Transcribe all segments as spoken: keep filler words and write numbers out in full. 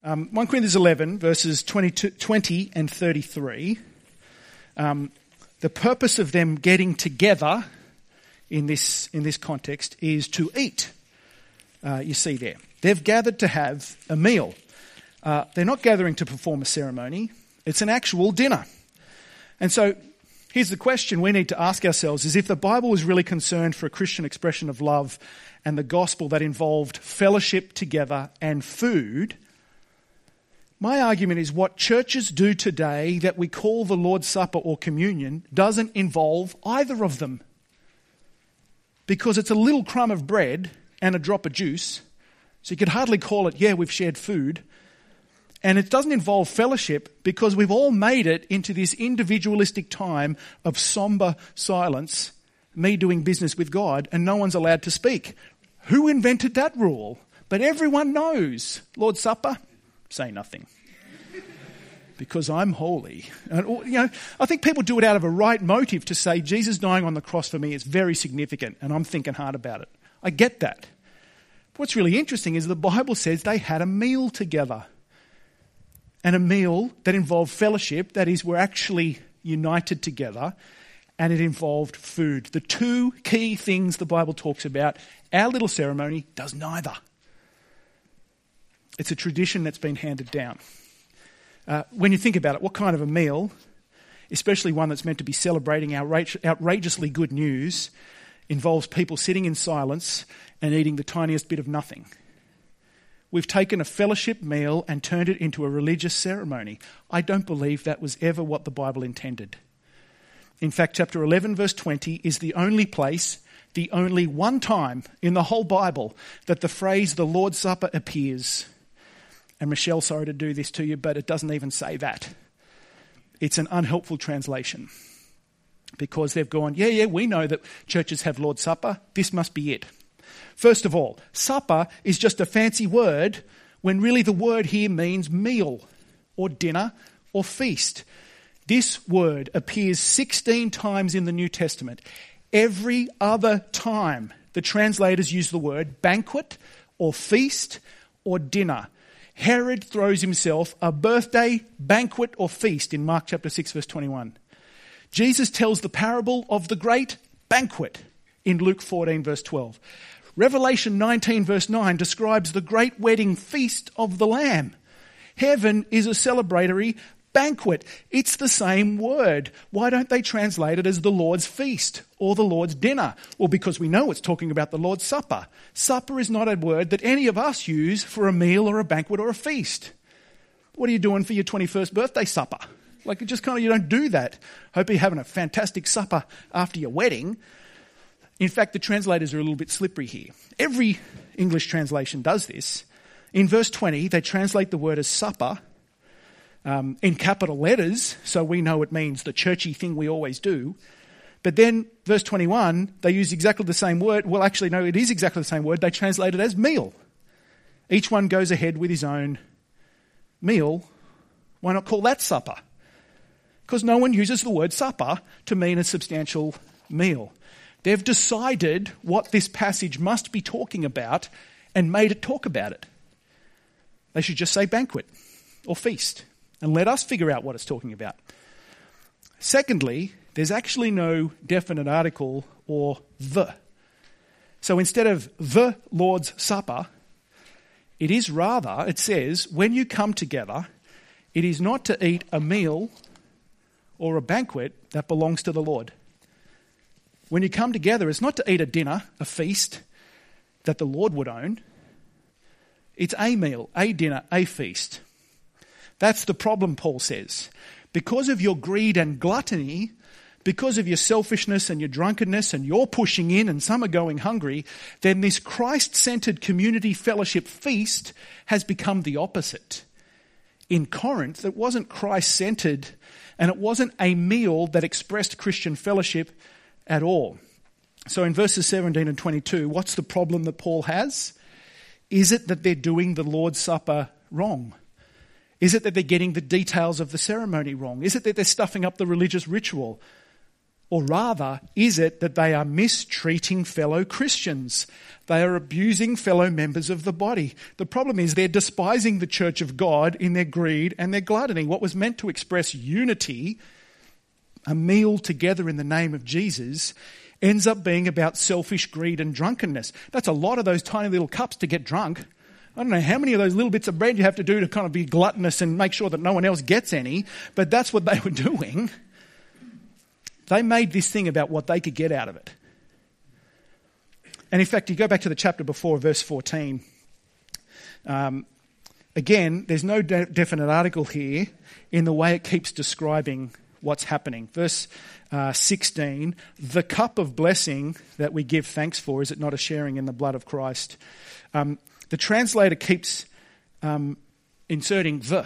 Um, First Corinthians eleven, verses twenty and thirty-three, um, the purpose of them getting together in this in this context is to eat. Uh, you see there. They've gathered to have a meal. Uh, they're not gathering to perform a ceremony. It's an actual dinner. And so here's the question we need to ask ourselves is if the Bible was really concerned for a Christian expression of love and the gospel that involved fellowship together and food, my argument is what churches do today that we call the Lord's Supper or communion doesn't involve either of them. Because it's a little crumb of bread and a drop of juice, so you could hardly call it, yeah, we've shared food. And it doesn't involve fellowship because we've all made it into this individualistic time of somber silence, me doing business with God, and no one's allowed to speak. Who invented that rule? But everyone knows. Lord's Supper, say nothing. Because I'm holy. And, you know, I think people do it out of a right motive to say Jesus dying on the cross for me is very significant and I'm thinking hard about it. I get that. But what's really interesting is the Bible says they had a meal together. And a meal that involved fellowship, that is, we're actually united together, and it involved food. The two key things the Bible talks about, our little ceremony does neither. It's a tradition that's been handed down. Uh, when you think about it, what kind of a meal, especially one that's meant to be celebrating outrageously good news, involves people sitting in silence and eating the tiniest bit of nothing? We've taken a fellowship meal and turned it into a religious ceremony. I don't believe that was ever what the Bible intended. In fact, chapter eleven, verse twenty is the only place, the only one time in the whole Bible that the phrase the Lord's Supper appears. And Michelle, sorry to do this to you, but it doesn't even say that. It's an unhelpful translation. Because they've gone, yeah, yeah, we know that churches have Lord's Supper. This must be it. First of all, supper is just a fancy word when really the word here means meal or dinner or feast. This word appears sixteen times in the New Testament. Every other time the translators use the word banquet or feast or dinner. Herod throws himself a birthday, banquet or feast in Mark chapter six, verse twenty-one. Jesus tells the parable of the great banquet in Luke fourteen, verse twelve. Revelation nineteen, verse nine describes the great wedding feast of the Lamb. Heaven is a celebratory banquet. It's the same word. Why don't they translate it as the Lord's feast or the Lord's dinner? Well, because we know it's talking about the Lord's Supper. Supper is not a word that any of us use for a meal or a banquet or a feast. What are you doing for your twenty-first birthday supper? Like, it just kind of, you don't do that. Hope you're having a fantastic supper after your wedding. In fact, the translators are a little bit slippery here. Every English translation does this. In verse twenty, they translate the word as supper um, in capital letters, so we know it means the churchy thing we always do. But then, verse twenty-one, they use exactly the same word. Well, actually, no, it is exactly the same word. They translate it as meal. Each one goes ahead with his own meal. Why not call that supper? Because no one uses the word supper to mean a substantial meal. They've decided what this passage must be talking about and made it talk about it. They should just say banquet or feast and let us figure out what it's talking about. Secondly, there's actually no definite article or the. So instead of the Lord's Supper, it is rather, it says, when you come together, it is not to eat a meal or a banquet that belongs to the Lord. When you come together, it's not to eat a dinner, a feast that the Lord would own. It's a meal, a dinner, a feast. That's the problem, Paul says. Because of your greed and gluttony, because of your selfishness and your drunkenness, and you're pushing in and some are going hungry, then this Christ-centered community fellowship feast has become the opposite. In Corinth, it wasn't Christ-centered, and it wasn't a meal that expressed Christian fellowship at all. So in verses seventeen and twenty-two, what's the problem that Paul has? Is it that they're doing the Lord's Supper wrong? Is it that they're getting the details of the ceremony wrong? Is it that they're stuffing up the religious ritual? Or rather, is it that they are mistreating fellow Christians? They are abusing fellow members of the body. The problem is they're despising the church of God in their greed and their gluttony. What was meant to express unity, a meal together in the name of Jesus, ends up being about selfish greed and drunkenness. That's a lot of those tiny little cups to get drunk. I don't know how many of those little bits of bread you have to do to kind of be gluttonous and make sure that no one else gets any, but that's what they were doing. They made this thing about what they could get out of it. And in fact, you go back to the chapter before, verse fourteen. Um, again, there's no de- definite article here in the way it keeps describing what's happening. Verse uh, sixteen, the cup of blessing that we give thanks for, is it not a sharing in the blood of Christ? Um, the translator keeps um, inserting the,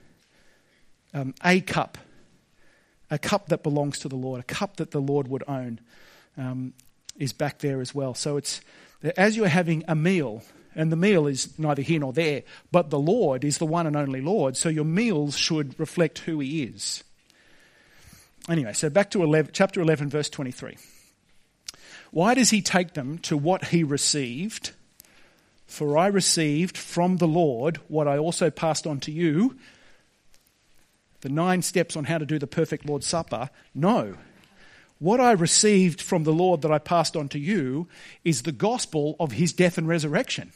um, a cup. A cup that belongs to the Lord, a cup that the Lord would own, um, is back there as well. So it's as you're having a meal, and the meal is neither here nor there, but the Lord is the one and only Lord, so your meals should reflect who he is. Anyway, so back to eleven, chapter eleven, verse twenty-three. Why does he take them to what he received? For I received from the Lord what I also passed on to you. The nine steps on how to do the perfect Lord's Supper. No. What I received from the Lord that I passed on to you is the gospel of his death and resurrection.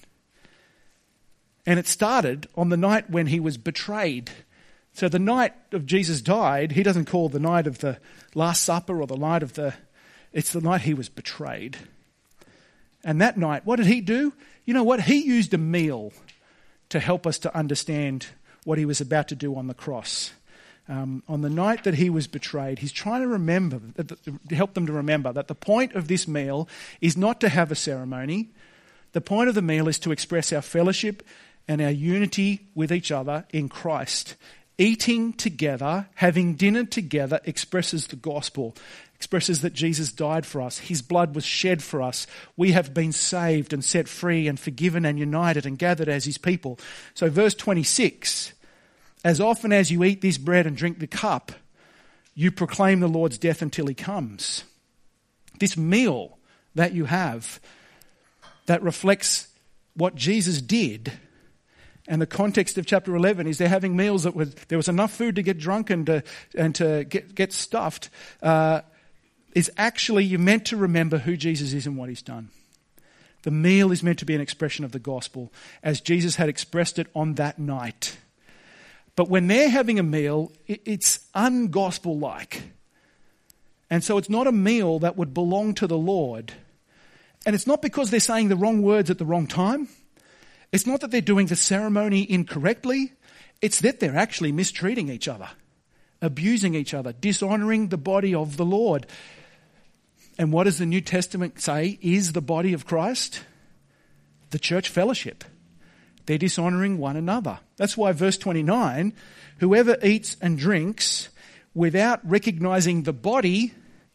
And it started on the night when he was betrayed. So the night of Jesus died, he doesn't call the night of the Last Supper or the night of the... It's the night he was betrayed. And that night, what did he do? You know what? He used a meal to help us to understand what he was about to do on the cross. Um, on the night that he was betrayed, he's trying to remember, to help them to remember that the point of this meal is not to have a ceremony. The point of the meal is to express our fellowship and our unity with each other in Christ. Eating together, having dinner together, expresses the gospel, expresses that Jesus died for us. His blood was shed for us. We have been saved and set free and forgiven and united and gathered as his people. So verse twenty-six, as often as you eat this bread and drink the cup, you proclaim the Lord's death until he comes. This meal that you have that reflects what Jesus did. And the context of chapter eleven is they're having meals that was, there was enough food to get drunk and to, and to get, get stuffed. Uh, is actually, you're meant to remember who Jesus is and what he's done. The meal is meant to be an expression of the gospel as Jesus had expressed it on that night. But when they're having a meal, it, it's ungospel-like. And so it's not a meal that would belong to the Lord. And it's not because they're saying the wrong words at the wrong time. It's not that they're doing the ceremony incorrectly. It's that they're actually mistreating each other, abusing each other, dishonoring the body of the Lord. And what does the New Testament say is the body of Christ? The church fellowship. They're dishonoring one another. That's why verse twenty-nine, whoever eats and drinks without recognizing the body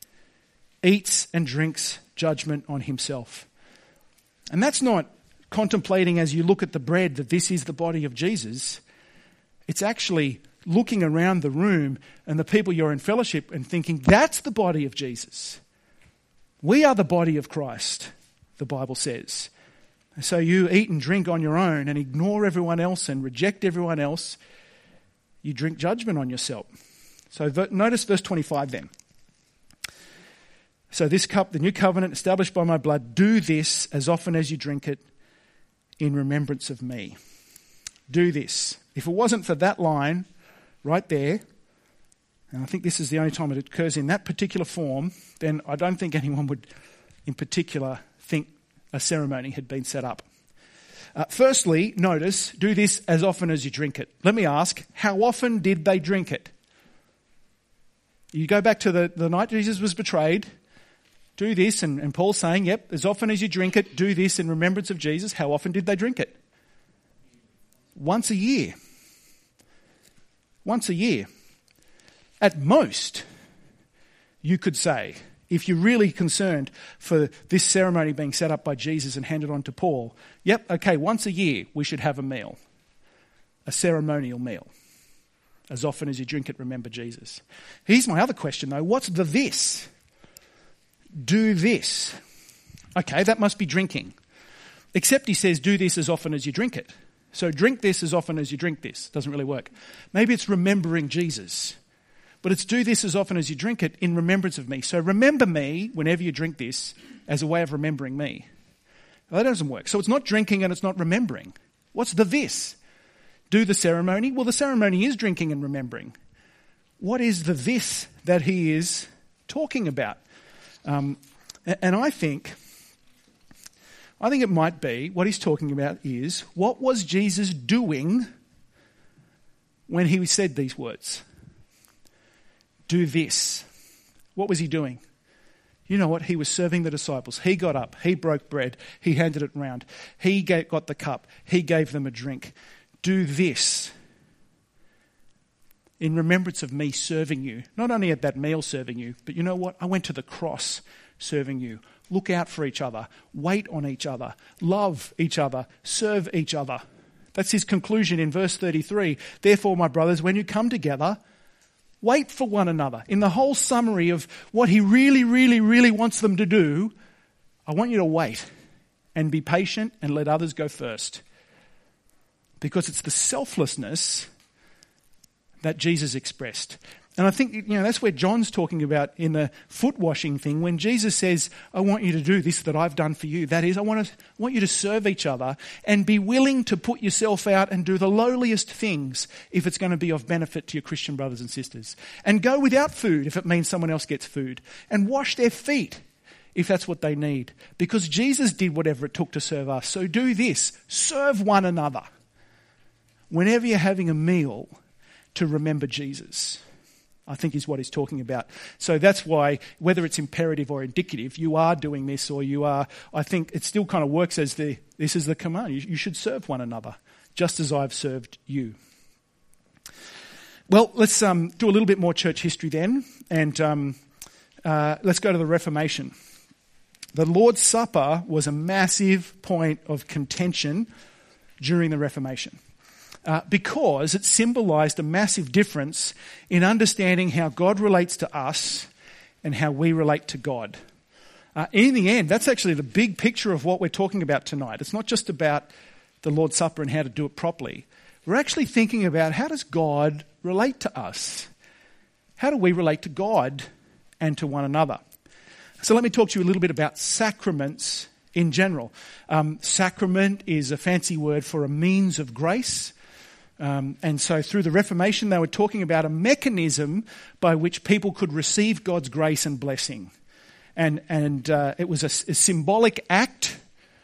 eats and drinks judgment on himself. And that's not contemplating as you look at the bread that this is the body of Jesus. It's actually looking around the room and the people you're in fellowship and thinking, that's the body of Jesus. We are the body of Christ, the Bible says. So you eat and drink on your own and ignore everyone else and reject everyone else. You drink judgment on yourself. So notice verse twenty-five then. So this cup, the new covenant established by my blood, do this as often as you drink it in remembrance of me. Do this. If it wasn't for that line right there, and I think this is the only time it occurs in that particular form, then I don't think anyone would in particular think a ceremony had been set up. Uh, firstly, notice, do this as often as you drink it. Let me ask, how often did they drink it? You go back to the, the night Jesus was betrayed, do this, and, and Paul's saying, yep, as often as you drink it, do this in remembrance of Jesus. How often did they drink it? Once a year. Once a year. At most, you could say, if you're really concerned for this ceremony being set up by Jesus and handed on to Paul, yep, okay, once a year we should have a meal, a ceremonial meal. As often as you drink it, remember Jesus. Here's my other question though, what's the this? do this. Okay, that must be drinking. Except he says, do this as often as you drink it. So drink this as often as you drink this. Doesn't really work. Maybe it's remembering Jesus. But it's do this as often as you drink it in remembrance of me. So remember me whenever you drink this as a way of remembering me. Well, that doesn't work. So it's not drinking and it's not remembering. What's the this? Do the ceremony? Well, the ceremony is drinking and remembering. What is the this that he is talking about? Um, and I think, I think it might be, what he's talking about is, what was Jesus doing when he said these words? Do this. What was he doing? You know what? He was serving the disciples. He got up. He broke bread. He handed it round. He got the cup. He gave them a drink. Do this in remembrance of me serving you. Not only at that meal serving you, but you know what? I went to the cross serving you. Look out for each other. Wait on each other. Love each other. Serve each other. That's his conclusion in verse thirty-three. Therefore, my brothers, when you come together, wait for one another. In the whole summary of what he really, really, really wants them to do, I want you to wait and be patient and let others go first. Because it's the selflessness that Jesus expressed. And I think, you know, that's where John's talking about in the foot washing thing. When Jesus says, I want you to do this that I've done for you. That is, I want to I want you to serve each other and be willing to put yourself out and do the lowliest things if it's going to be of benefit to your Christian brothers and sisters. And go without food if it means someone else gets food. And wash their feet if that's what they need. Because Jesus did whatever it took to serve us. So do this. Serve one another. Whenever you're having a meal, to remember Jesus, I think is what he's talking about. So that's why, whether it's imperative or indicative, you are doing this or you are, I think it still kind of works as the, this is the command. You, you should serve one another, just as I've served you. Well, let's um, do a little bit more church history then, and um, uh, let's go to the Reformation. The Lord's Supper was a massive point of contention during the Reformation. Uh, because it symbolised a massive difference in understanding how God relates to us and how we relate to God. Uh, in the end, that's actually the big picture of what we're talking about tonight. It's not just about the Lord's Supper and how to do it properly. We're actually thinking about, how does God relate to us? How do we relate to God and to one another? So let me talk to you a little bit about sacraments in general. Um, sacrament is a fancy word for a means of grace. Um, and so through the Reformation, they were talking about a mechanism by which people could receive God's grace and blessing. And, and uh, it was a, a symbolic act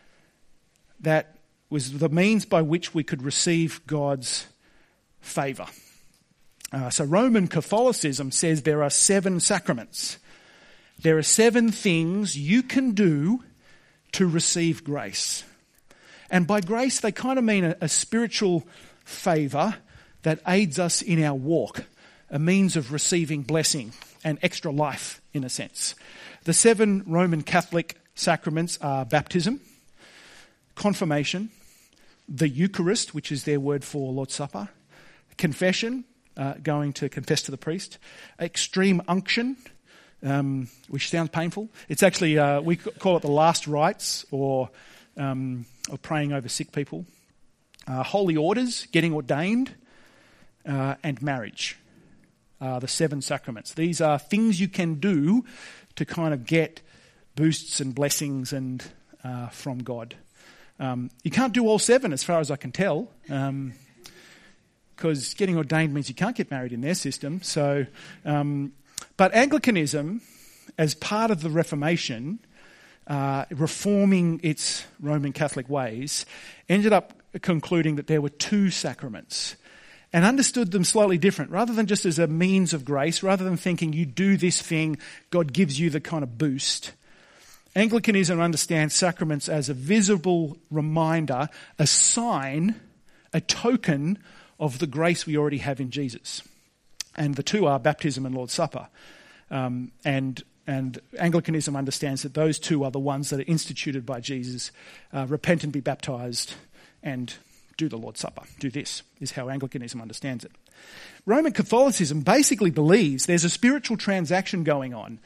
that was the means by which we could receive God's favour. Uh, so Roman Catholicism says there are seven sacraments. There are seven things you can do to receive grace. And by grace, they kind of mean a, a spiritual favour that aids us in our walk, a means of receiving blessing and extra life, in a sense. The seven Roman Catholic sacraments are baptism, confirmation, the Eucharist, which is their word for Lord's Supper, confession, uh, going to confess to the priest, extreme unction, um, which sounds painful. It's actually, uh, we call it the last rites, or, um, or praying over sick people. Uh, holy orders, getting ordained, uh, and marriage are the seven sacraments. These are things you can do to kind of get boosts and blessings and uh, from God. Um, you can't do all seven as far as I can tell, um, because getting ordained means you can't get married in their system. So, um, but Anglicanism, as part of the Reformation, uh, reforming its Roman Catholic ways, ended up concluding that there were two sacraments and understood them slightly different. Rather than just as a means of grace, rather than thinking you do this thing, God gives you the kind of boost, Anglicanism understands sacraments as a visible reminder, a sign, a token of the grace we already have in Jesus. And the two are baptism and Lord's Supper. Um, and And Anglicanism understands that those two are the ones that are instituted by Jesus. Uh, repent and be baptised and do the Lord's Supper. Do this, is how Anglicanism understands it. Roman Catholicism basically believes there's a spiritual transaction going on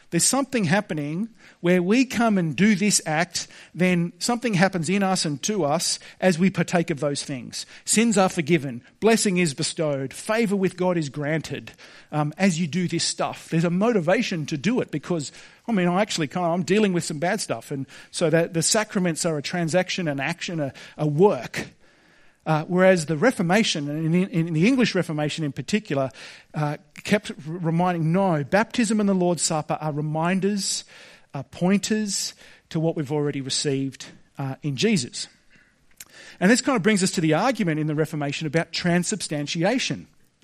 There's something happening where we come and do this act, then something happens in us and to us as we partake of those things. Sins are forgiven, blessing is bestowed, favour with God is granted um, as you do this stuff. There's a motivation to do it because, I mean, I actually kind of, I'm dealing with some bad stuff. And so that the sacraments are a transaction, an action, a, a work. Uh, whereas the Reformation, and in, in the English Reformation in particular, uh, kept reminding, no, baptism and the Lord's Supper are reminders, are pointers to what we've already received uh, in Jesus. And this kind of brings us to the argument in the Reformation about transubstantiation.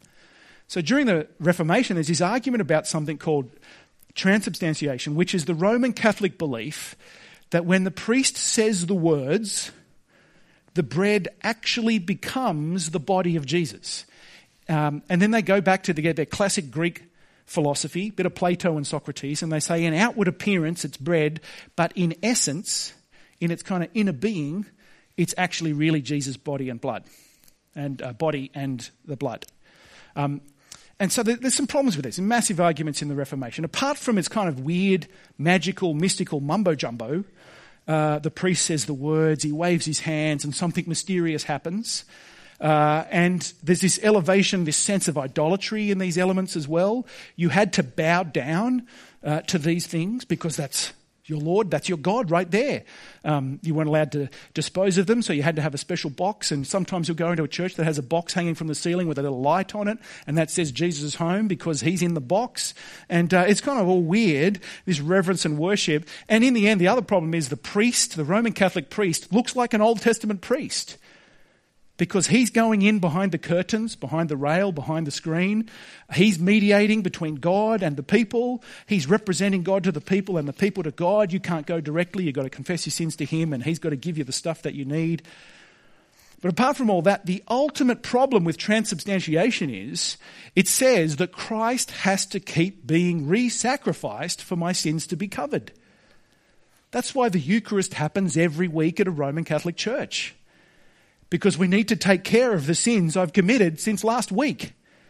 So during the Reformation, there's this argument about something called transubstantiation, which is the Roman Catholic belief that when the priest says the words, the bread actually becomes the body of Jesus. Um, and then they go back to the, their classic Greek philosophy, bit of Plato and Socrates, and they say in outward appearance it's bread, but in essence, in its kind of inner being, it's actually really Jesus' body and blood, and uh, body and the blood. Um, and so there, there's some problems with this, massive arguments in the Reformation. Apart from its kind of weird, magical, mystical mumbo-jumbo, Uh, the priest says the words, he waves his hands, and something mysterious happens. Uh, and there's this elevation, this sense of idolatry in these elements as well. You had to bow down uh, to these things because that's your Lord, that's your God right there. Um, you weren't allowed to dispose of them, so you had to have a special box. And sometimes you'll go into a church that has a box hanging from the ceiling with a little light on it, and that says Jesus' home because he's in the box. And uh, it's kind of all weird, this reverence and worship. And in the end, the other problem is the priest, the Roman Catholic priest, looks like an Old Testament priest because he's going in behind the curtains, behind the rail, behind the screen. He's mediating between God and the people. He's representing God to the people and the people to God. You can't go directly. You've got to confess your sins to him, and he's got to give you the stuff that you need. But apart from all that, the ultimate problem with transubstantiation is it says that Christ has to keep being re-sacrificed for my sins to be covered. That's why the Eucharist happens every week at a Roman Catholic church. Because we need to take care of the sins I've committed since last week.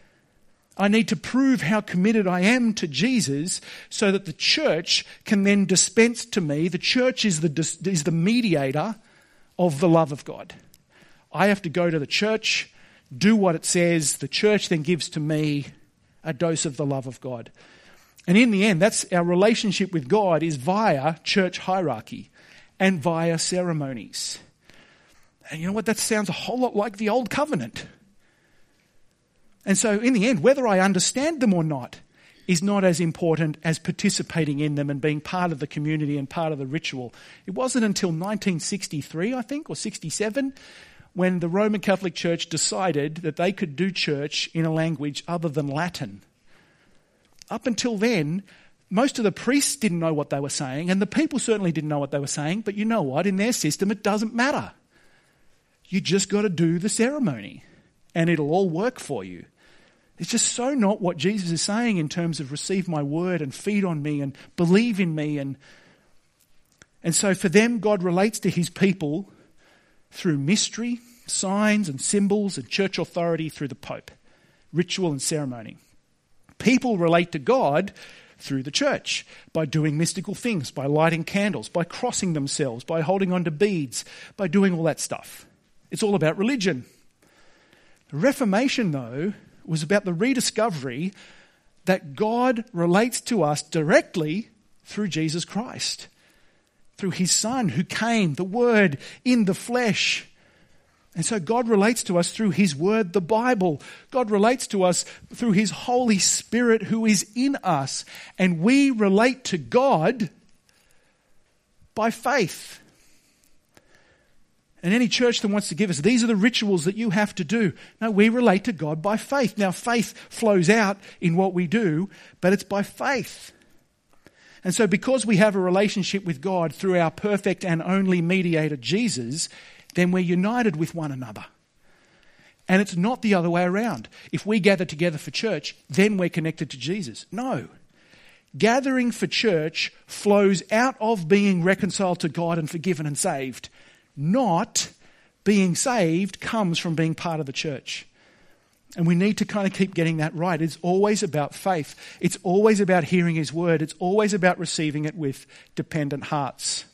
I need to prove how committed I am to Jesus so that the church can then dispense to me. The church is the, is the mediator of the love of God. I have to go to the church, do what it says. The church then gives to me a dose of the love of God. And in the end, that's our relationship with God is via church hierarchy and via ceremonies. And you know what? That sounds a whole lot like the Old Covenant. And so in the end, whether I understand them or not is not as important as participating in them and being part of the community and part of the ritual. It wasn't until nineteen sixty-three, I think, or sixty-seven, when the Roman Catholic Church decided that they could do church in a language other than Latin. Up until then, most of the priests didn't know what they were saying, and the people certainly didn't know what they were saying, but you know what? In their system, it doesn't matter. You just got to do the ceremony and it'll all work for you. It's just so not what Jesus is saying in terms of receive my word and feed on me and believe in me. And, and so for them, God relates to his people through mystery, signs and symbols, and church authority through the Pope, ritual and ceremony. People relate to God through the church, by doing mystical things, by lighting candles, by crossing themselves, by holding on to beads, by doing all that stuff. It's all about religion. The Reformation, though, was about the rediscovery that God relates to us directly through Jesus Christ, through his Son who came, the Word in the flesh. And so God relates to us through his Word, the Bible. God relates to us through his Holy Spirit who is in us. And we relate to God by faith. And any church that wants to give us, these are the rituals that you have to do. No, we relate to God by faith. Now, faith flows out in what we do, but it's by faith. And so because we have a relationship with God through our perfect and only mediator, Jesus, then we're united with one another. And it's not the other way around. If we gather together for church, then we're connected to Jesus. No. Gathering for church flows out of being reconciled to God and forgiven and saved. Not being saved comes from being part of the church. And we need to kind of keep getting that right. It's always about faith. It's always about hearing his word. It's always about receiving it with dependent hearts.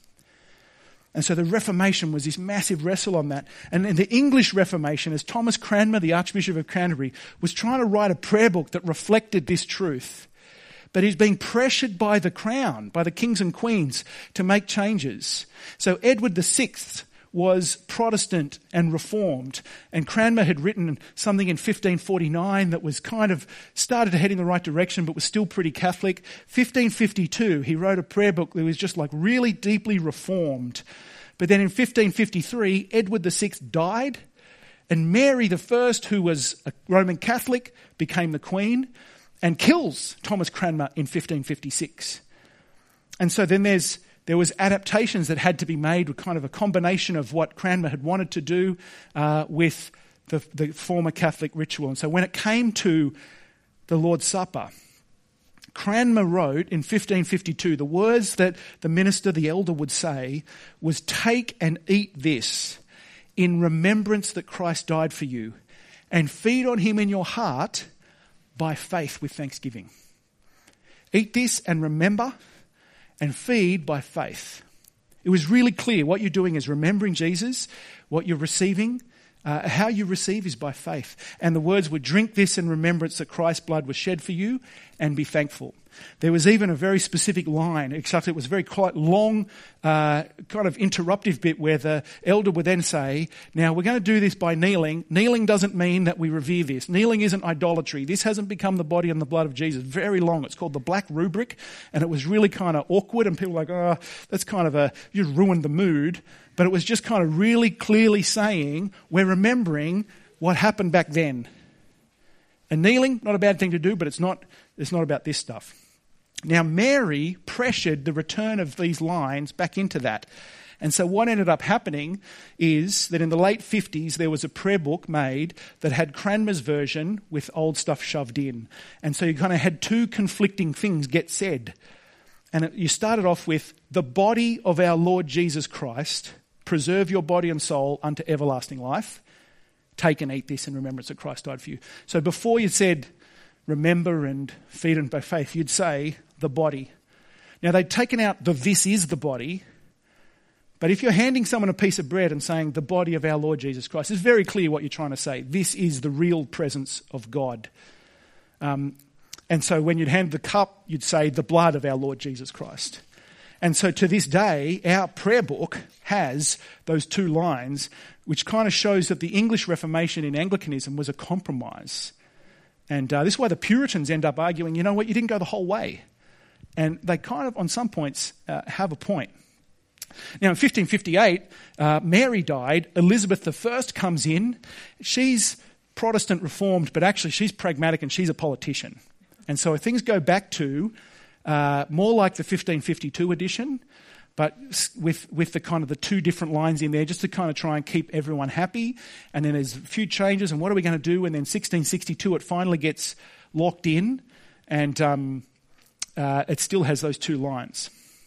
And so the Reformation was this massive wrestle on that. And in the English Reformation, as Thomas Cranmer, the Archbishop of Canterbury, was trying to write a prayer book that reflected this truth, but he's being pressured by the crown, by the kings and queens, to make changes. So Edward the Sixth was Protestant and Reformed, and Cranmer had written something in fifteen forty-nine that was kind of started to head in the right direction but was still pretty Catholic. fifteen fifty-two, he wrote a prayer book that was just like really deeply reformed. But then in fifteen fifty-three, Edward the Sixth died, and Mary the First, who was a Roman Catholic, became the Queen and kills Thomas Cranmer in fifteen fifty-six. And so then there's There was adaptations that had to be made with kind of a combination of what Cranmer had wanted to do uh, with the, the former Catholic ritual. And so when it came to the Lord's Supper, Cranmer wrote in fifteen fifty-two, the words that the minister, the elder, would say was, "Take and eat this in remembrance that Christ died for you, and feed on him in your heart by faith with thanksgiving." Eat this and remember, and feed by faith. It was really clear what you're doing is remembering Jesus, what you're receiving, uh, how you receive is by faith. And the words were, "Drink this in remembrance that Christ's blood was shed for you, and be thankful." There was even a very specific line, except it was a very quite long, uh, kind of interruptive bit where the elder would then say, "Now we're going to do this by kneeling. Kneeling doesn't mean that we revere this. Kneeling isn't idolatry. This hasn't become the body and the blood of Jesus." Very long. It's called the Black Rubric, and it was really kind of awkward, and people were like, "Oh, that's kind of a, you ruined the mood." But it was just kind of really clearly saying, we're remembering what happened back then. And kneeling, not a bad thing to do, but it's not, it's not about this stuff. Now, Mary pressured the return of these lines back into that. And so what ended up happening is that in the late fifties, there was a prayer book made that had Cranmer's version with old stuff shoved in. And so you kind of had two conflicting things get said. And it, you started off with, "The body of our Lord Jesus Christ, preserve your body and soul unto everlasting life. Take and eat this in remembrance that Christ died for you." So before you said, "Remember and feed on by faith," you'd say, "the body." Now they'd taken out the "this is the body," but if you're handing someone a piece of bread and saying, "the body of our Lord Jesus Christ," it's very clear what you're trying to say. This is the real presence of God. Um, and so when you'd hand the cup, you'd say, "the blood of our Lord Jesus Christ." And so to this day, our prayer book has those two lines, which kind of shows that the English Reformation in Anglicanism was a compromise. And uh, this is why the Puritans end up arguing, you know what, you didn't go the whole way. And they kind of, on some points, uh, have a point. Now, in fifteen fifty-eight, uh, Mary died. Elizabeth the First comes in. She's Protestant Reformed, but actually she's pragmatic and she's a politician. And so things go back to uh, more like the fifteen fifty-two edition, but with with the kind of the two different lines in there just to kind of try and keep everyone happy. And then there's a few changes, and what are we going to do? And then sixteen sixty-two, it finally gets locked in, and um, uh, it still has those two lines.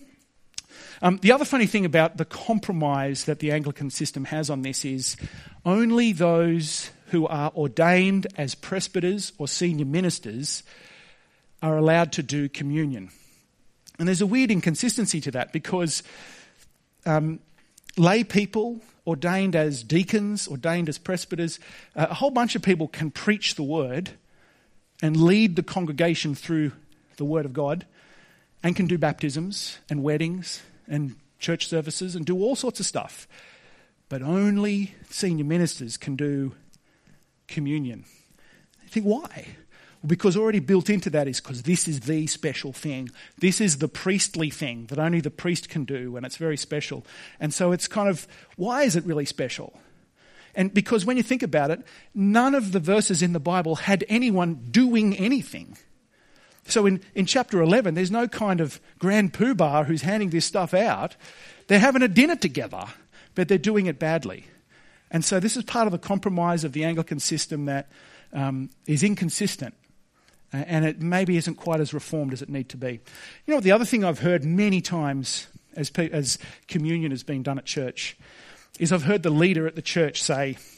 Um, the other funny thing about the compromise that the Anglican system has on this is only those who are ordained as presbyters or senior ministers are allowed to do communion. And there's a weird inconsistency to that because um, lay people ordained as deacons, ordained as presbyters, uh, a whole bunch of people can preach the word and lead the congregation through the word of God and can do baptisms and weddings and church services and do all sorts of stuff. But only senior ministers can do communion. You think, why? Because already built into that is because this is the special thing. This is the priestly thing that only the priest can do, and it's very special. And so it's kind of, why is it really special? And because when you think about it, none of the verses in the Bible had anyone doing anything. So in, in chapter eleven, there's no kind of grand poobah who's handing this stuff out. They're having a dinner together, but they're doing it badly. And so this is part of the compromise of the Anglican system that um, is inconsistent. And it maybe isn't quite as reformed as it need to be. You know, the other thing I've heard many times as, as communion has been done at church is I've heard the leader at the church say,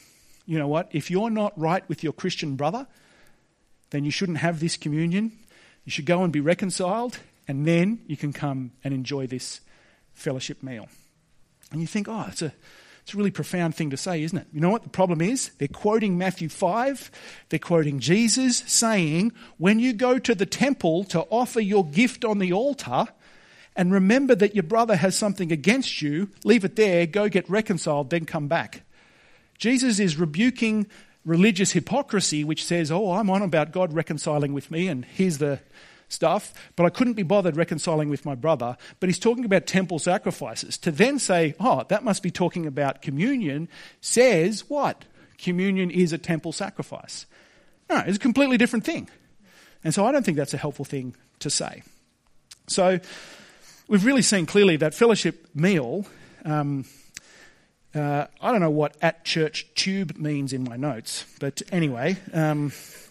you know what, if you're not right with your Christian brother, then you shouldn't have this communion. You should go and be reconciled, and then you can come and enjoy this fellowship meal. And you think, oh, it's a, it's a really profound thing to say, isn't it? You know what the problem is? They're quoting Matthew five. They're quoting Jesus saying, when you go to the temple to offer your gift on the altar, and remember that your brother has something against you, leave it there, go get reconciled, then come back. Jesus is rebuking religious hypocrisy, which says, oh, I'm on about God reconciling with me, and here's the stuff, but I couldn't be bothered reconciling with my brother. But he's talking about temple sacrifices. To then say, oh, that must be talking about communion, says what? Communion is a temple sacrifice. No, it's a completely different thing. And so I don't think that's a helpful thing to say. So we've really seen clearly that fellowship meal, um, uh, I don't know what at church tube means in my notes, but anyway, um,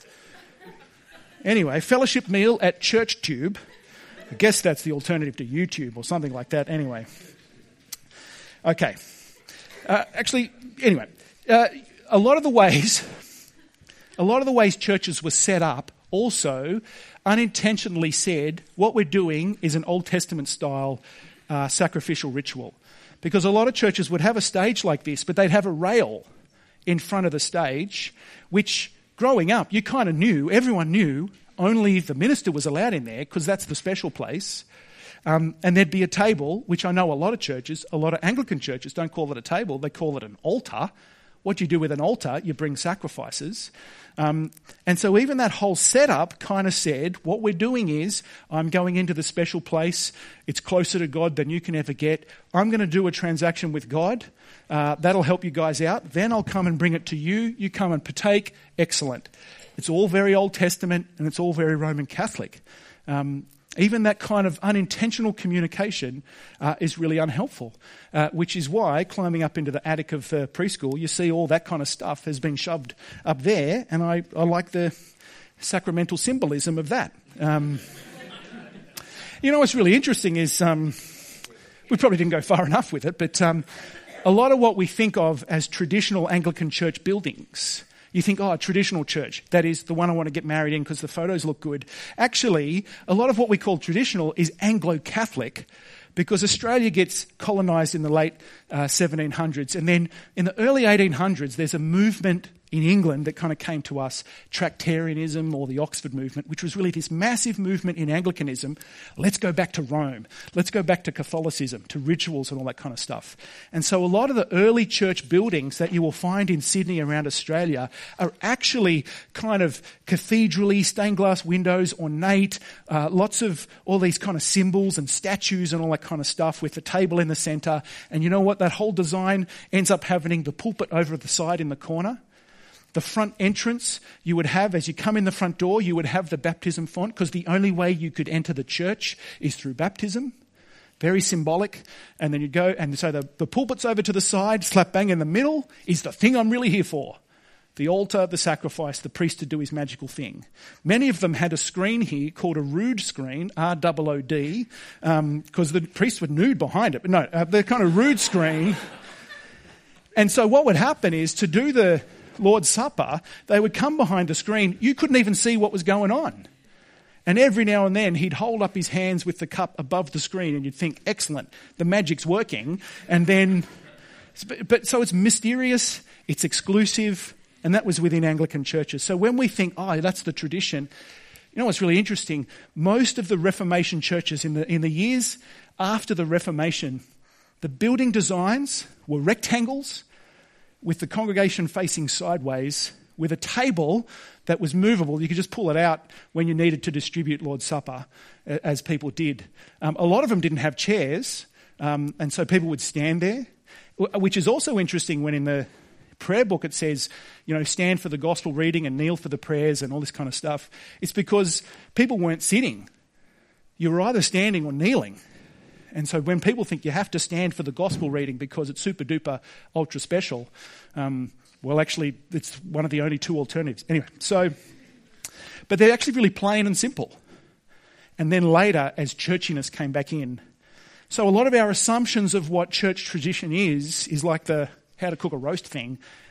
Anyway, fellowship meal at church tube. I guess that's the alternative to YouTube or something like that. Anyway. Okay. Uh, actually, anyway, uh, a lot of the ways, a lot of the ways churches were set up also unintentionally said what we're doing is an Old Testament style uh, sacrificial ritual. Because a lot of churches would have a stage like this, but they'd have a rail in front of the stage, which growing up, you kind of knew, everyone knew, only the minister was allowed in there because that's the special place. Um, and there'd be a table, which I know a lot of churches, a lot of Anglican churches don't call it a table, they call it an altar. What do you do with an altar? You bring sacrifices. Um, and so even that whole setup kind of said, what we're doing is, I'm going into the special place, it's closer to God than you can ever get. I'm going to do a transaction with God. Uh, that'll help you guys out. Then I'll come and bring it to you. You come and partake. Excellent. It's all very Old Testament and it's all very Roman Catholic. Um, even that kind of unintentional communication uh, is really unhelpful, uh, which is why climbing up into the attic of uh, preschool, you see all that kind of stuff has been shoved up there, and I, I like the sacramental symbolism of that. Um, you know what's really interesting is, um, we probably didn't go far enough with it, but um, a lot of what we think of as traditional Anglican church buildings, you think, oh, a traditional church, that is the one I want to get married in because the photos look good. Actually, a lot of what we call traditional is Anglo-Catholic because Australia gets colonised in the late uh, seventeen hundreds. And then in the early eighteen hundreds, there's a movement in England that kind of came to us, Tractarianism or the Oxford movement, which was really this massive movement in Anglicanism. Let's go back to Rome. Let's go back to Catholicism, to rituals and all that kind of stuff. And so a lot of the early church buildings that you will find in Sydney around Australia are actually kind of cathedral-y, stained glass windows, ornate, uh, lots of all these kind of symbols and statues and all that kind of stuff with the table in the centre. And you know what? That whole design ends up having the pulpit over at the side in the corner. The front entrance you would have, as you come in the front door, you would have the baptism font because the only way you could enter the church is through baptism. Very symbolic. And then you go, and so the, the pulpit's over to the side, slap bang in the middle is the thing I'm really here for. The altar, the sacrifice, the priest to do his magical thing. Many of them had a screen here called a rood screen, R O O D, um, because the priests were nude behind it. But no, uh, the kind of rood screen. And so what would happen is to do the Lord's Supper, they would come behind the screen. You couldn't even see what was going on. And every now and then he'd hold up his hands with the cup above the screen and you'd think, excellent, the magic's working. And then, but so it's mysterious, it's exclusive, and that was within Anglican churches. So when we think, oh, that's the tradition, you know what's really interesting? Most of the Reformation churches in the in the years after the Reformation, the building designs were rectangles, with the congregation facing sideways, with a table that was movable. You could just pull it out when you needed to distribute Lord's Supper, as people did. Um, a lot of them didn't have chairs, um, and so people would stand there, which is also interesting when in the prayer book it says, you know, stand for the gospel reading and kneel for the prayers and all this kind of stuff. It's because people weren't sitting. You were either standing or kneeling. And so when people think you have to stand for the gospel reading because it's super duper ultra special, um, well, actually, it's one of the only two alternatives. Anyway, so, but they're actually really plain and simple. And then later, as churchiness came back in. So a lot of our assumptions of what church tradition is, is like the how to cook a roast thing.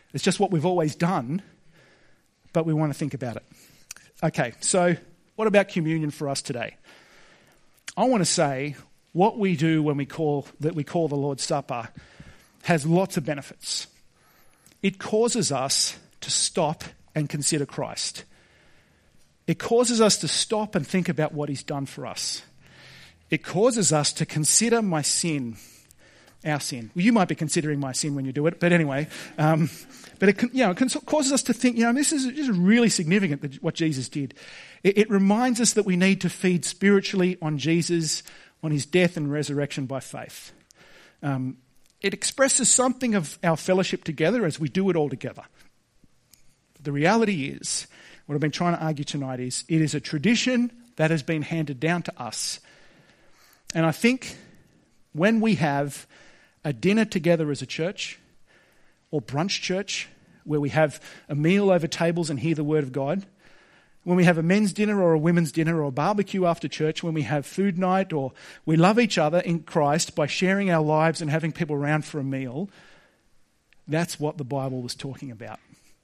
It's just what we've always done, but we want to think about it. Okay, so what about communion for us today? I want to say what we do when we call that we call the Lord's Supper has lots of benefits. It causes us to stop and consider Christ. It causes us to stop and think about what he's done for us. It causes us to consider my sin, our sin. Well, you might be considering my sin when you do it, but anyway. Um, but it, you know, it causes us to think, you know, this is, this is really significant, what Jesus did. It, it reminds us that we need to feed spiritually on Jesus, on his death and resurrection by faith. Um, it expresses something of our fellowship together as we do it all together. The reality is, what I've been trying to argue tonight is, it is a tradition that has been handed down to us. And I think when we have a dinner together as a church, or brunch church, where we have a meal over tables and hear the word of God, when we have a men's dinner or a women's dinner or a barbecue after church, when we have food night, or we love each other in Christ by sharing our lives and having people around for a meal, that's what the Bible was talking about.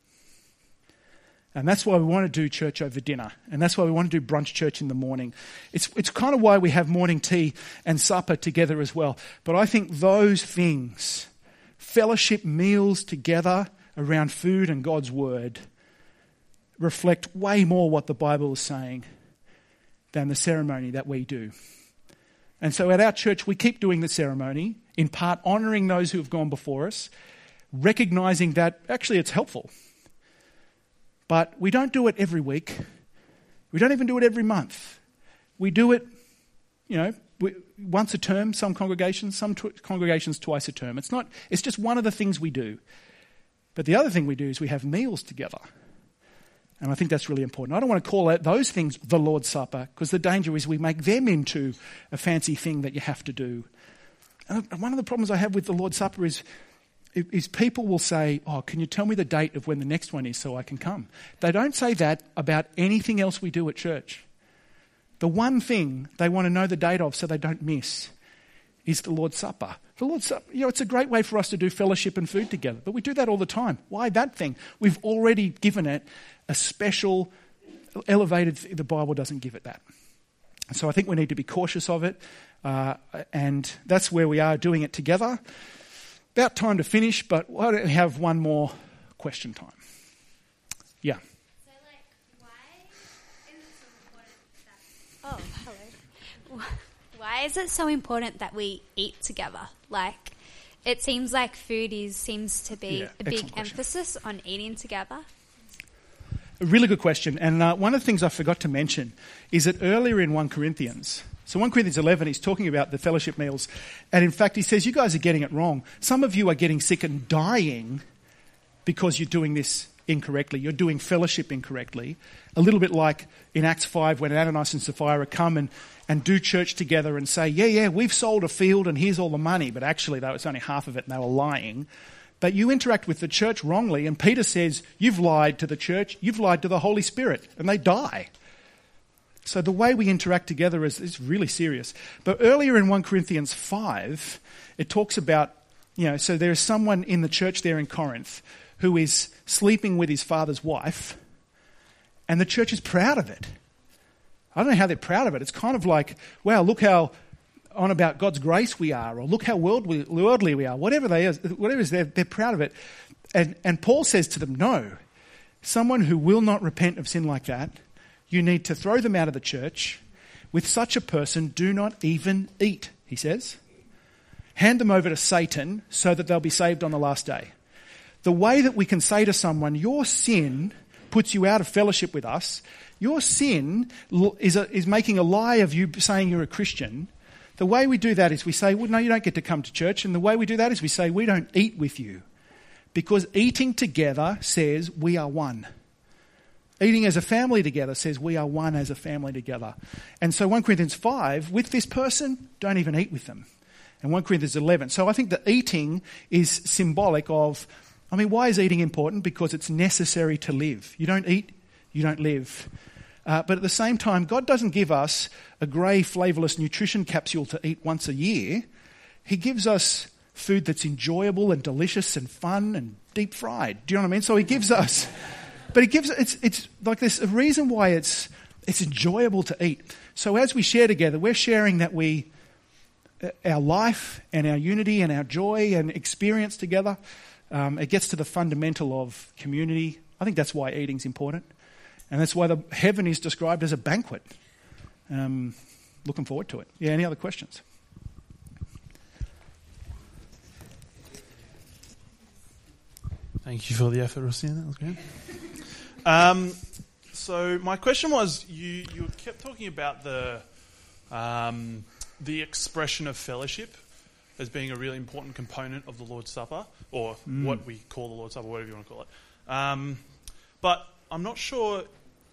And that's why we want to do church over dinner. And that's why we want to do brunch church in the morning. It's it's kind of why we have morning tea and supper together as well. But I think those things, fellowship meals together around food and God's word, reflect way more what the Bible is saying than the ceremony that we do. And so at our church, we keep doing the ceremony, in part honouring those who have gone before us, recognising that actually it's helpful. But we don't do it every week. We don't even do it every month. We do it, you know, we, once a term, some congregations, some tw- congregations twice a term. It's not. It's just one of the things we do. But the other thing we do is we have meals together. And I think that's really important. I don't want to call out those things the Lord's Supper, because the danger is we make them into a fancy thing that you have to do. And one of the problems I have with the Lord's Supper is is people will say, oh, can you tell me the date of when the next one is so I can come? They don't say that about anything else we do at church. The one thing they want to know the date of so they don't miss is the Lord's Supper. The Lord's Supper, you know, it's a great way for us to do fellowship and food together, but we do that all the time. Why that thing? We've already given it a special, elevated, the Bible doesn't give it that. So I think we need to be cautious of it, uh, and that's where we are doing it together. About time to finish, but why don't we have one more question time? Yeah. So, like, why is it so important that... Oh, hello. Why is it so important that we eat together? Like, it seems like food is seems to be Yeah, a big question. emphasis on eating together. A really good question. And uh, one of the things I forgot to mention is that earlier in First Corinthians, so First Corinthians eleven, he's talking about the fellowship meals. And in fact, he says, you guys are getting it wrong. Some of you are getting sick and dying because you're doing this incorrectly. You're doing fellowship incorrectly. A little bit like in Acts five when Ananias and Sapphira come and, and do church together and say, yeah, yeah, we've sold a field and here's all the money. But actually, that was only half of it and they were lying. But you interact with the church wrongly, and Peter says, you've lied to the church, you've lied to the Holy Spirit, and they die. So the way we interact together is, is really serious. But earlier in First Corinthians five, it talks about, you know, so there is someone in the church there in Corinth who is sleeping with his father's wife, and the church is proud of it. I don't know how they're proud of it. It's kind of like, wow, look how on about God's grace we are, or look how worldly, worldly we are, whatever they is, whatever it is, they're, they're proud of it. And, and Paul says to them, no, someone who will not repent of sin like that, you need to throw them out of the church. With such a person, do not even eat, he says. Hand them over to Satan so that they'll be saved on the last day. The way that we can say to someone, your sin puts you out of fellowship with us, your sin is, a, is making a lie of you saying you're a Christian. The way we do that is we say, well, no, you don't get to come to church. And the way we do that is we say, we don't eat with you. Because eating together says we are one. Eating as a family together says we are one as a family together. And so First Corinthians five, with this person, don't even eat with them. And First Corinthians eleven. So I think that eating is symbolic of, I mean, why is eating important? Because it's necessary to live. You don't eat, you don't live. Uh, but at the same time, God doesn't give us a grey, flavourless nutrition capsule to eat once a year. He gives us food that's enjoyable and delicious and fun and deep fried. Do you know what I mean? So he gives us, but he gives, it's, it's like there's a reason why it's, it's enjoyable to eat. So as we share together, we're sharing that we, our life and our unity and our joy and experience together, um, it gets to the fundamental of community. I think that's why eating's important. And that's why the heaven is described as a banquet. Um, looking forward to it. Yeah, any other questions? Thank you for the effort, Rossina. That was great. Um, so my question was, you, you kept talking about the um, the expression of fellowship as being a really important component of the Lord's Supper, or mm. what we call the Lord's Supper, whatever you want to call it. Um, but I'm not sure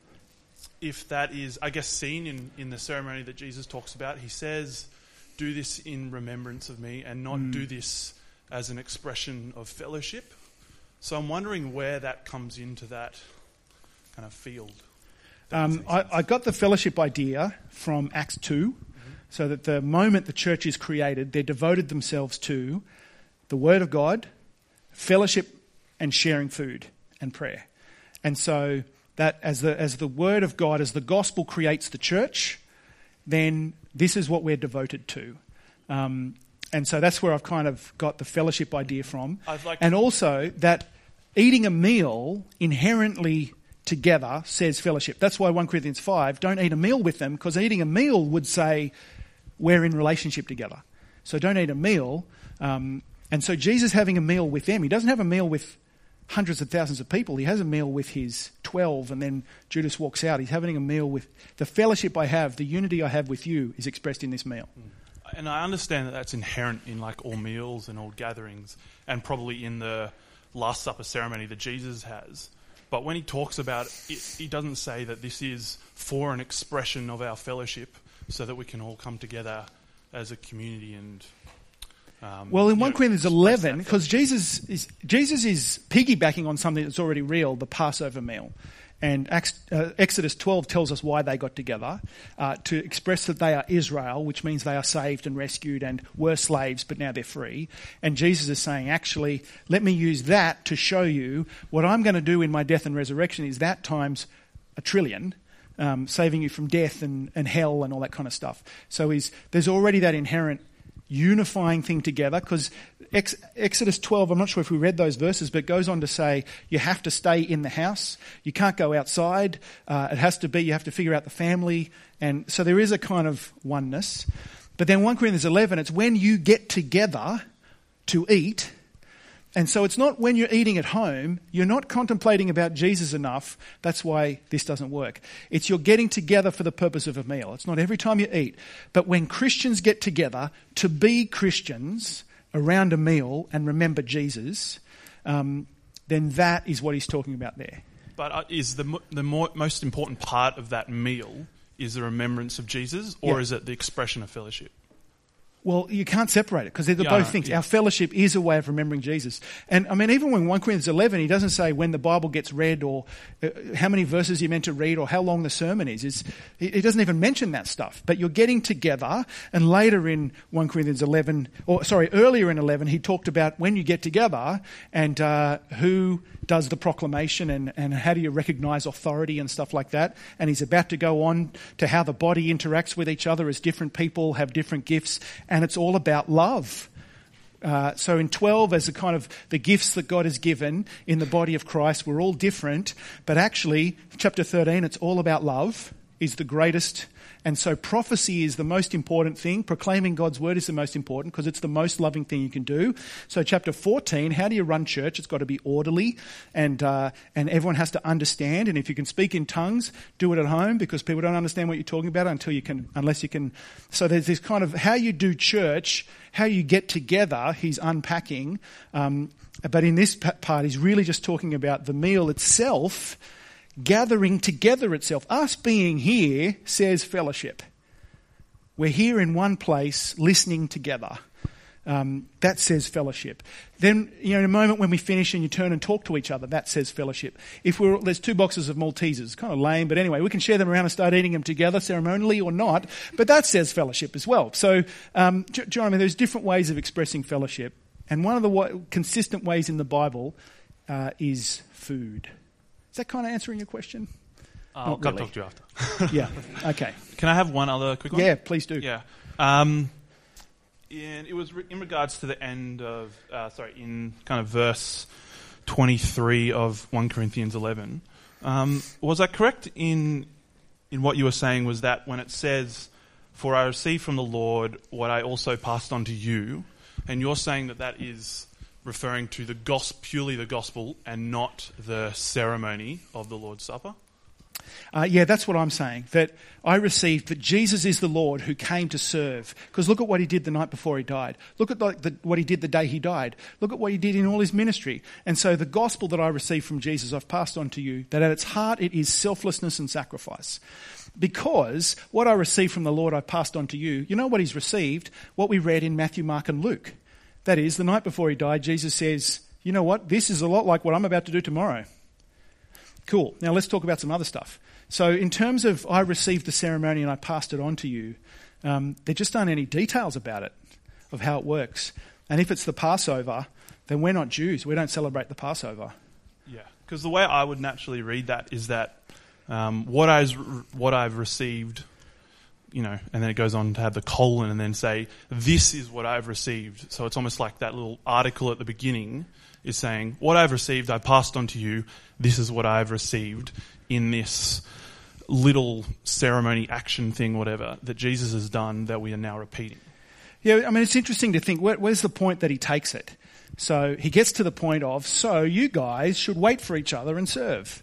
if that is, I guess, seen in, in the ceremony that Jesus talks about. He says, do this in remembrance of me, and not mm. do this as an expression of fellowship. So I'm wondering where that comes into that kind of field. Um, I, I got the fellowship idea from Acts two, mm-hmm. so that the moment the church is created, they devoted themselves to the Word of God, fellowship, and sharing food and prayer. And so that as the as the Word of God, as the gospel creates the church, then this is what we're devoted to. Um, And so that's where I've kind of got the fellowship idea from. I'd like and also that eating a meal inherently together says fellowship. That's why First Corinthians five, don't eat a meal with them, because eating a meal would say we're in relationship together. So don't eat a meal. Um, and so Jesus having a meal with them, he doesn't have a meal with hundreds of thousands of people. He has a meal with his twelve, and then Judas walks out. He's having a meal with the fellowship I have, the unity I have with you is expressed in this meal. Mm. And I understand that that's inherent in like all meals and all gatherings, and probably in the Last Supper ceremony that Jesus has. But when he talks about it, he doesn't say that this is for an expression of our fellowship so that we can all come together as a community and... Um, well, in First Corinthians eleven, because Jesus is, Jesus is piggybacking on something that's already real, the Passover meal. And Acts, uh, Exodus twelve tells us why they got together, uh, to express that they are Israel, which means they are saved and rescued and were slaves, but now they're free. And Jesus is saying, actually, let me use that to show you what I'm going to do in my death and resurrection is that times a trillion, um, saving you from death and, and hell and all that kind of stuff. So he's, there's already that inherent unifying thing together, because Ex- Exodus twelve, I'm not sure if we read those verses, but it goes on to say you have to stay in the house. You can't go outside. Uh, it has to be, you have to figure out the family. And so there is a kind of oneness. But then First Corinthians eleven, it's when you get together to eat. And so it's not when you're eating at home, you're not contemplating about Jesus enough. That's why this doesn't work. It's you're getting together for the purpose of a meal. It's not every time you eat. But when Christians get together to be Christians around a meal and remember Jesus, um, then that is what he's talking about there. But uh, is the the more, most important part of that meal is the remembrance of Jesus, or yeah. is it the expression of fellowship? Well, you can't separate it because they're yeah, both things. Yeah. Our fellowship is a way of remembering Jesus. And I mean, even when First Corinthians eleven, he doesn't say when the Bible gets read or uh, how many verses you're meant to read or how long the sermon is. It's, he doesn't even mention that stuff. But you're getting together, and later in First Corinthians eleven, or sorry, earlier in eleven, he talked about when you get together and uh, who does the proclamation and, and how do you recognize authority and stuff like that. And he's about to go on to how the body interacts with each other as different people have different gifts. And it's all about love. Uh, so in twelve, as a kind of the gifts that God has given in the body of Christ, we're all different. But actually, chapter thirteen, it's all about love, is the greatest. And so prophecy is the most important thing. Proclaiming God's word is the most important because it's the most loving thing you can do. So chapter fourteen, how do you run church? It's got to be orderly, and uh, and everyone has to understand. And if you can speak in tongues, do it at home, because people don't understand what you're talking about until you can, unless you can. So there's this kind of how you do church, how you get together. He's unpacking, um, but in this part, he's really just talking about the meal itself. Gathering together itself. Us being here says fellowship. We're here in one place listening together. Um, that says fellowship. Then, you know, in a moment when we finish and you turn and talk to each other, that says fellowship. If we're, there's two boxes of Maltesers, kind of lame, but anyway, we can share them around and start eating them together, ceremonially or not, but that says fellowship as well. So, um, do, do you know what I mean? There's different ways of expressing fellowship. And one of the wa- consistent ways in the Bible uh, is food. Is that kind of answering your question? I'll Not come really. talk to you after. Yeah, okay. Can I have one other quick one? Yeah, please do. Yeah. Um, and it was re- in regards to the end of, uh, sorry, in kind of verse twenty-three of First Corinthians eleven. Um, was I correct in in what you were saying was that when it says, "For I received from the Lord what I also passed on to you," and you're saying that that is referring to the gospel, purely the gospel, and not the ceremony of the Lord's Supper? Uh, yeah, that's what I'm saying, that I received that Jesus is the Lord who came to serve. Because look at what he did the night before he died. Look at like the, what he did the day he died. Look at what he did in all his ministry. And so the gospel that I received from Jesus, I've passed on to you, that at its heart it is selflessness and sacrifice. Because what I received from the Lord, I passed on to you. You know what he's received? What we read in Matthew, Mark and Luke. That is, the night before he died, Jesus says, you know what? This is a lot like what I'm about to do tomorrow. Cool. Now let's talk about some other stuff. So in terms of I received the ceremony and I passed it on to you, um, there just aren't any details about it, of how it works. And if it's the Passover, then we're not Jews. We don't celebrate the Passover. Yeah, because the way I would naturally read that is that um, what, I, what I've received, you know, and then it goes on to have the colon and then say, this is what I've received. So it's almost like that little article at the beginning is saying, what I've received, I passed on to you. This is what I've received in this little ceremony, action thing, whatever, that Jesus has done that we are now repeating. Yeah, I mean, it's interesting to think, where, where's the point that he takes it? So he gets to the point of, so you guys should wait for each other and serve.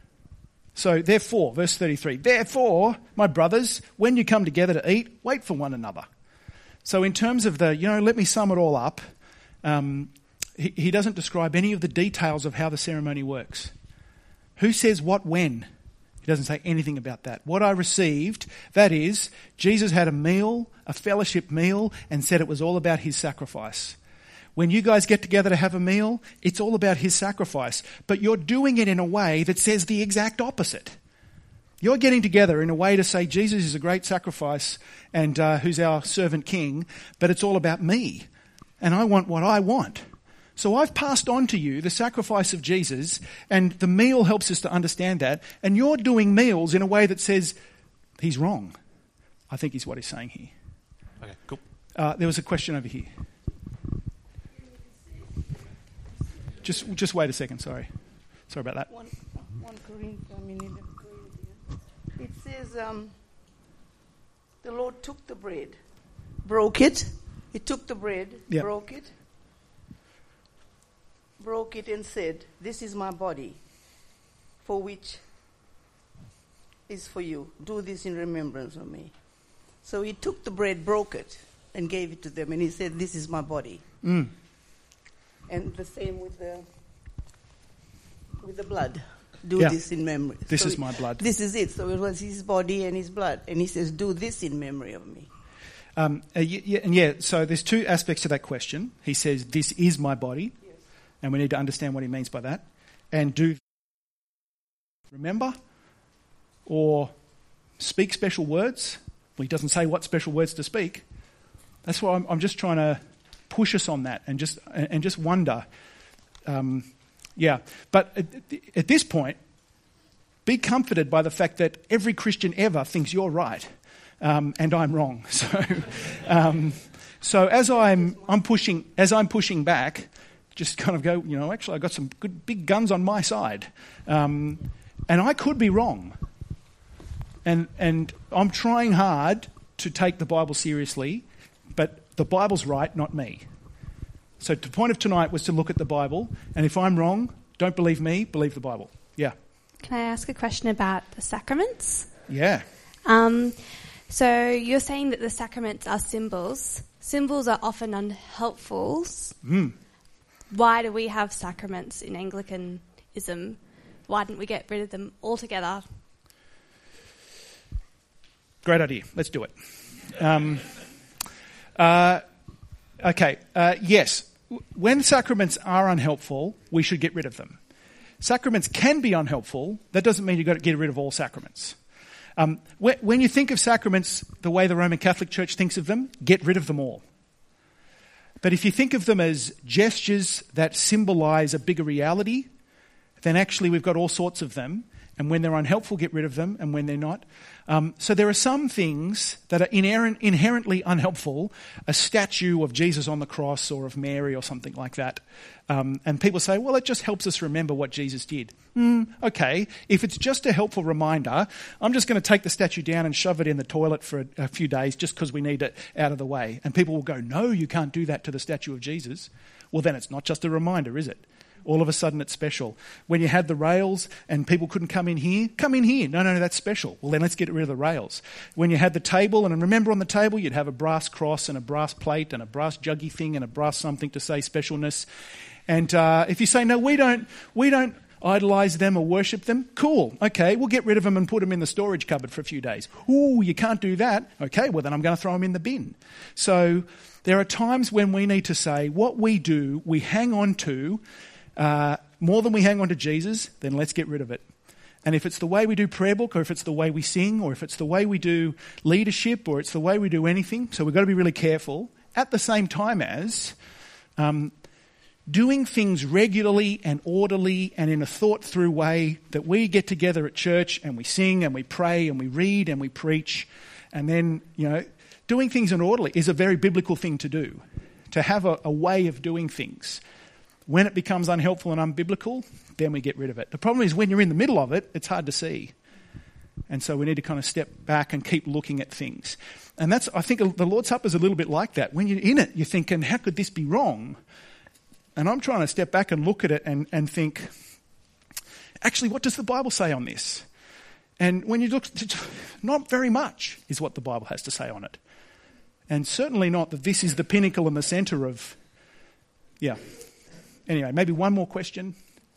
So therefore, verse thirty-three, therefore, my brothers, when you come together to eat, wait for one another. So in terms of the, you know, let me sum it all up, um, he, he doesn't describe any of the details of how the ceremony works. Who says what when? He doesn't say anything about that. What I received, that is, Jesus had a meal, a fellowship meal, and said it was all about his sacrifice. When you guys get together to have a meal, it's all about his sacrifice. But you're doing it in a way that says the exact opposite. You're getting together in a way to say Jesus is a great sacrifice and uh, who's our servant king, but it's all about me. And I want what I want. So I've passed on to you the sacrifice of Jesus, and the meal helps us to understand that. And you're doing meals in a way that says he's wrong, I think is what he's saying here. Okay, cool. Uh, there was a question over here. Just just wait a second, sorry. Sorry about that. One, one Corinthians, I mean, in the Corinthians. It says, um, the Lord took the bread, broke it. He took the bread, Yep. broke it, broke it and said, this is my body, for which is for you. Do this in remembrance of me. So he took the bread, broke it, and gave it to them, and he said, this is my body. Mm. And the same with the with the blood. Do Yeah. this in memory. This So is it- my blood. This is it. So it was his body and his blood. And he says, do this in memory of me. Um, uh, y- y- and yeah, so there's two aspects to that question. He says, this is my body, Yes. and we need to understand what he means by that. And do remember or speak special words. Well, he doesn't say what special words to speak. That's why I'm, I'm just trying to push us on that and just and, and just wonder. Um, yeah, but at, at this point, be comforted by the fact that every Christian ever thinks you're right. Um, and I'm wrong. So, um, so as I'm, I'm pushing, as I'm pushing back, just kind of go, you know, actually, I've got some good big guns on my side, um, and I could be wrong. And and I'm trying hard to take the Bible seriously, but the Bible's right, not me. So the point of tonight was to look at the Bible, and if I'm wrong, don't believe me, believe the Bible. Yeah, Can I ask a question about the sacraments? yeah. Um, so you're saying that the sacraments are symbols. Symbols are often unhelpful. Mm. Why do we have sacraments in Anglicanism? Why didn't we get rid of them altogether? Great idea. Let's do it. Um, uh, okay. Uh, yes. When sacraments are unhelpful, we should get rid of them. Sacraments can be unhelpful. That doesn't mean you've got to get rid of all sacraments. Um, when you think of sacraments the way the Roman Catholic Church thinks of them, get rid of them all. But if you think of them as gestures that symbolize a bigger reality, then actually we've got all sorts of them. And when they're unhelpful, get rid of them, and when they're not. Um, so there are some things that are inherent, inherently unhelpful, a statue of Jesus on the cross or of Mary or something like that. Um, and people say, well, it just helps us remember what Jesus did. Mm, okay, if it's just a helpful reminder, I'm just going to take the statue down and shove it in the toilet for a, a few days just because we need it out of the way. And people will go, no, you can't do that to the statue of Jesus. Well, then it's not just a reminder, is it? All of a sudden it's special. When you had the rails and people couldn't come in here, come in here. No, no, no, that's special. Well, then let's get rid of the rails. When you had the table, and remember on the table you'd have a brass cross and a brass plate and a brass juggy thing and a brass something to say specialness. And uh, if you say, no, we don't, we don't idolise them or worship them, cool. Okay, we'll get rid of them and put them in the storage cupboard for a few days. Ooh, you can't do that. Okay, well then I'm going to throw them in the bin. So there are times when we need to say what we do, we hang on to, Uh, more than we hang on to Jesus, then let's get rid of it. And if it's the way we do prayer book, or if it's the way we sing, or if it's the way we do leadership, or it's the way we do anything, so we've got to be really careful, at the same time as um, doing things regularly and orderly and in a thought-through way, that we get together at church and we sing and we pray and we read and we preach, and then, you know, doing things in orderly is a very biblical thing to do, to have a, a way of doing things. When it becomes unhelpful and unbiblical, then we get rid of it. The problem is when you're in the middle of it, it's hard to see. And so we need to kind of step back and keep looking at things. And that's, I think the Lord's Supper is a little bit like that. When you're in it, you're thinking, how could this be wrong? And I'm trying to step back and look at it and, and think, actually, what does the Bible say on this? And when you look, not very much is what the Bible has to say on it. And certainly not that this is the pinnacle and the centre of, yeah. Anyway, maybe one more question.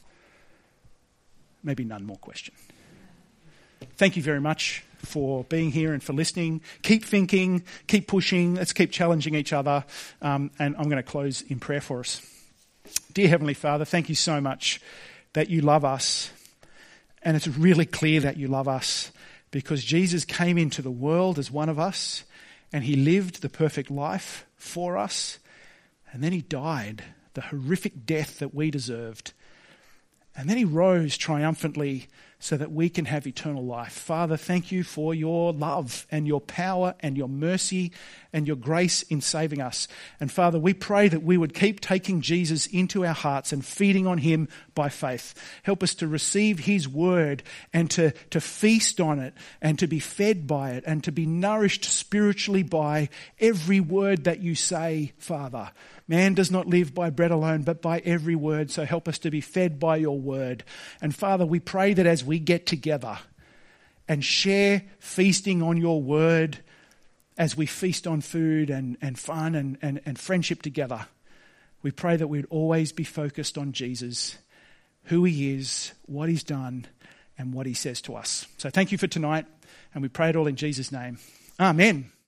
Maybe none more question. Thank you very much for being here and for listening. Keep thinking, keep pushing, let's keep challenging each other. Um, and I'm going to close in prayer for us. Dear Heavenly Father, thank you so much that you love us. And it's really clear that you love us because Jesus came into the world as one of us and he lived the perfect life for us. And then he died the horrific death that we deserved. And then he rose triumphantly so that we can have eternal life. Father, thank you for your love and your power and your mercy and your grace in saving us. And Father, we pray that we would keep taking Jesus into our hearts and feeding on him by faith. Help us to receive his word and to, to feast on it and to be fed by it and to be nourished spiritually by every word that you say, Father. Man does not live by bread alone, but by every word. So help us to be fed by your word. And Father, we pray that as we get together and share feasting on your word, as we feast on food and, and fun and, and, and friendship together, we pray that we'd always be focused on Jesus, who he is, what he's done, and what he says to us. So thank you for tonight, and we pray it all in Jesus' name. Amen.